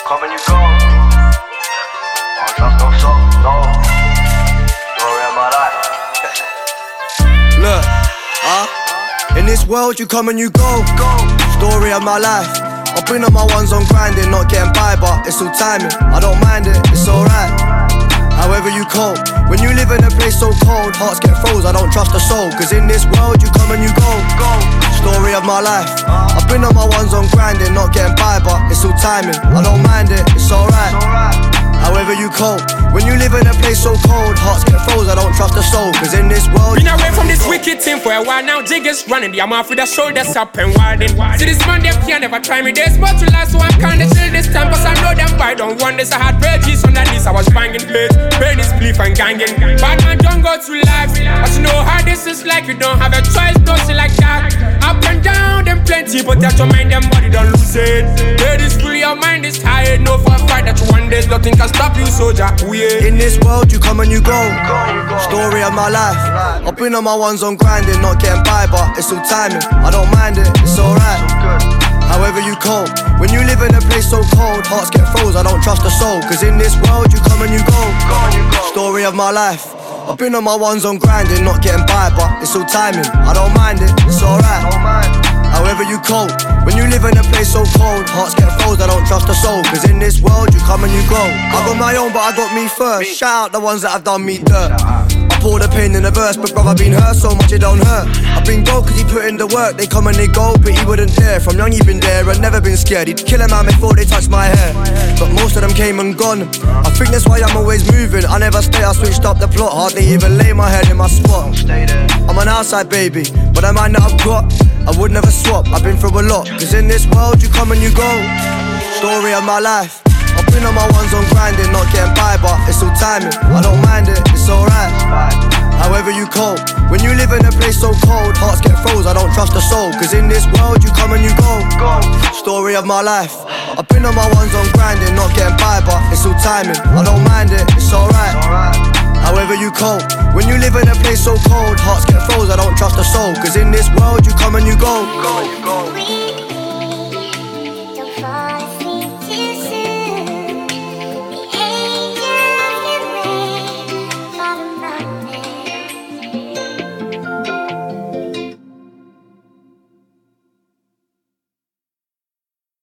come and you go. I don't trust no soul, no. Story of my life. Look, in this world you come and you go. Story of my life. I've been on my ones on grinding, not getting by, but it's all timing. I don't mind it, it's alright. However you cope, when you live in a place so cold, hearts get froze, I don't trust a soul. Cause in this world you come and you go. Story of my life. I've been on my ones on grinding, not getting by, but it's all timing. I don't mind it, it's alright. However you cope, when you live in a place so cold, hearts get froze, I don't trust a soul. Cause in this world been away from this wicked thing for a while now, jig is running. I'm off with the shoulders up and wildin'. See this man, they can't never try me. There's more to life, so I'm kinda chill this time. Cause I know them boy don't want this. I had pages on the knees, I was banging plates, pain is belief and ganging. Bad man don't go through life, but you know how this is like. You don't have a choice, no shit like that. Up and down, them plenty, but that's your mind, them body don't lose it. Head is full, your mind is tired. No for a fight that you one day, nothing can stop you, soldier. In this world you come and you go. Story of my life. I've been on my ones on grinding, not getting by, but it's all timing. I don't mind it, it's alright. However you cope, when you live in a place so cold, hearts get froze, I don't trust a soul. Cause in this world you come and you go. Story of my life. I've been on my ones on grinding, not getting by, but it's all timing. I don't mind it, it's alright. However you cope, when you live in a place so cold, hearts get froze, I don't trust a soul. Cause in this world you come and you go. I got my own but I got me first. Shout out the ones that have done me dirt. I pour the pain in the verse, but brother been hurt so much it don't hurt. I've been broke cause he put in the work. They come and they go, but he wouldn't dare. From young he been there and never been scared. He'd kill a man before they touch my hair, but most of them came and gone. I think that's why I'm always moving. I never stay, I switched up the plot. Hardly even lay my head in my spot. I'm an outside baby, but the mind that I've got, I would never swap. I've been through a lot. Cause in this world you come and you go. Story of my life. I've been on my ones on grinding, not getting by, but it's all timing. I don't mind it, it's alright. However you cope, when you live in a place so cold, hearts get froze, I don't trust a soul. Cause in this world you come and you go. Story of my life. I've been on my ones on grinding, not getting by, but it's all timing. I don't mind it, it's alright. However you cope, when you live in a place so cold, hearts get froze, I don't trust a soul. Cause in this world you come and you go.